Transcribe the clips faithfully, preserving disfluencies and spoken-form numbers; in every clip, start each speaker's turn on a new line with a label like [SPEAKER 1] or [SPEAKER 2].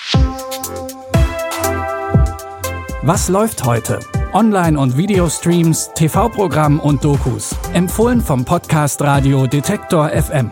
[SPEAKER 1] Was läuft heute? Online- und Videostreams, T V-Programm und Dokus. Empfohlen vom Podcast Radio Detektor F M.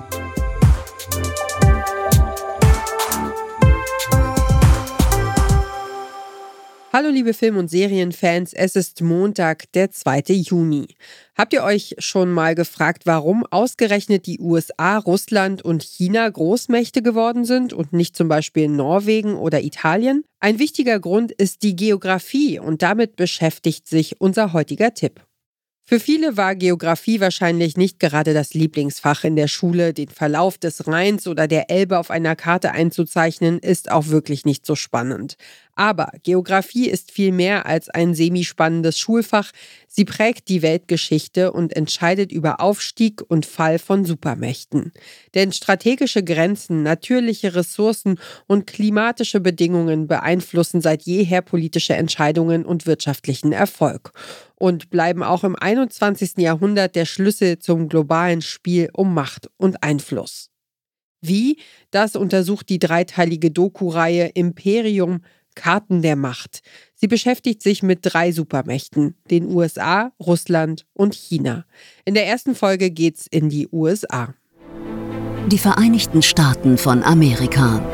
[SPEAKER 2] Hallo liebe Film- und Serienfans, es ist Montag, der zweite Juni. Habt ihr euch schon mal gefragt, warum ausgerechnet die U S A, Russland und China Großmächte geworden sind und nicht zum Beispiel Norwegen oder Italien? Ein wichtiger Grund ist die Geografie und damit beschäftigt sich unser heutiger Tipp. Für viele war Geografie wahrscheinlich nicht gerade das Lieblingsfach in der Schule. Den Verlauf des Rheins oder der Elbe auf einer Karte einzuzeichnen, ist auch wirklich nicht so spannend. Aber Geografie ist viel mehr als ein semi-spannendes Schulfach. Sie prägt die Weltgeschichte und entscheidet über Aufstieg und Fall von Supermächten. Denn strategische Grenzen, natürliche Ressourcen und klimatische Bedingungen beeinflussen seit jeher politische Entscheidungen und wirtschaftlichen Erfolg. Und bleiben auch im einundzwanzigsten Jahrhundert der Schlüssel zum globalen Spiel um Macht und Einfluss. Wie? Das untersucht die dreiteilige Doku-Reihe Imperium – Karten der Macht. Sie beschäftigt sich mit drei Supermächten, den U S A, Russland und China. In der ersten Folge geht's in die U S A.
[SPEAKER 3] Die Vereinigten Staaten von Amerika.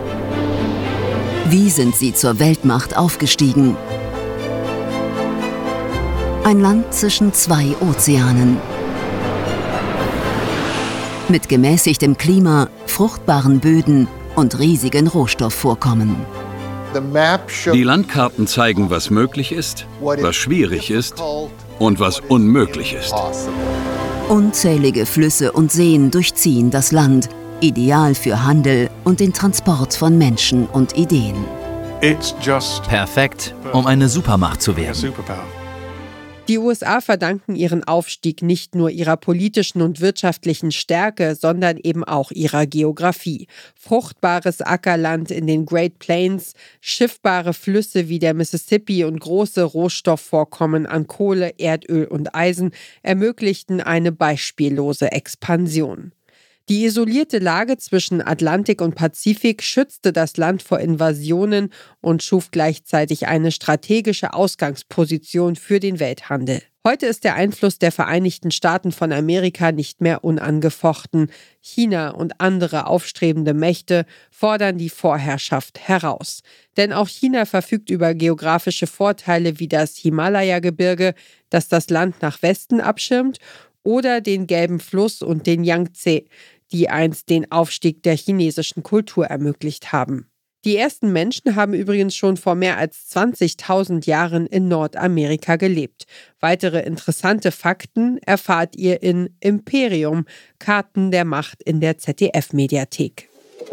[SPEAKER 3] Wie sind sie zur Weltmacht aufgestiegen? Ein Land zwischen zwei Ozeanen. Mit gemäßigtem Klima, fruchtbaren Böden und riesigen Rohstoffvorkommen.
[SPEAKER 4] Die Landkarten zeigen, was möglich ist, was schwierig ist und was unmöglich ist.
[SPEAKER 3] Unzählige Flüsse und Seen durchziehen das Land, ideal für Handel und den Transport von Menschen und Ideen.
[SPEAKER 5] Perfekt, um eine Supermacht zu werden.
[SPEAKER 2] Die U S A verdanken ihren Aufstieg nicht nur ihrer politischen und wirtschaftlichen Stärke, sondern eben auch ihrer Geografie. Fruchtbares Ackerland in den Great Plains, schiffbare Flüsse wie der Mississippi und große Rohstoffvorkommen an Kohle, Erdöl und Eisen ermöglichten eine beispiellose Expansion. Die isolierte Lage zwischen Atlantik und Pazifik schützte das Land vor Invasionen und schuf gleichzeitig eine strategische Ausgangsposition für den Welthandel. Heute ist der Einfluss der Vereinigten Staaten von Amerika nicht mehr unangefochten. China und andere aufstrebende Mächte fordern die Vorherrschaft heraus. Denn auch China verfügt über geografische Vorteile wie das Himalaya-Gebirge, das das Land nach Westen abschirmt, oder den Gelben Fluss und den Yangtze, die einst den Aufstieg der chinesischen Kultur ermöglicht haben. Die ersten Menschen haben übrigens schon vor mehr als zwanzigtausend Jahren in Nordamerika gelebt. Weitere interessante Fakten erfahrt ihr in Imperium – Karten der Macht in der Z D F-Mediathek.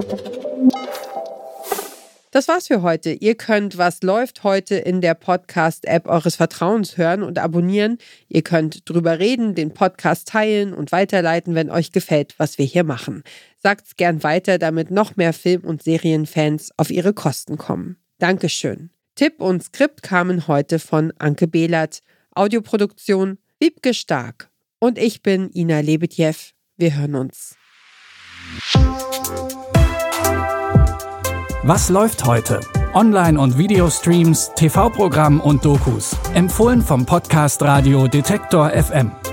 [SPEAKER 2] Das war's für heute. Ihr könnt Was läuft heute in der Podcast-App eures Vertrauens hören und abonnieren. Ihr könnt drüber reden, den Podcast teilen und weiterleiten, wenn euch gefällt, was wir hier machen. Sagt's gern weiter, damit noch mehr Film- und Serienfans auf ihre Kosten kommen. Dankeschön. Tipp und Skript kamen heute von Anke Behlert. Audioproduktion Wiebke Stark. Und ich bin Ina Lebetjew. Wir hören uns.
[SPEAKER 1] Was läuft heute? Online- und Videostreams, T V-Programm und Dokus. Empfohlen vom Podcast Radio Detektor F M.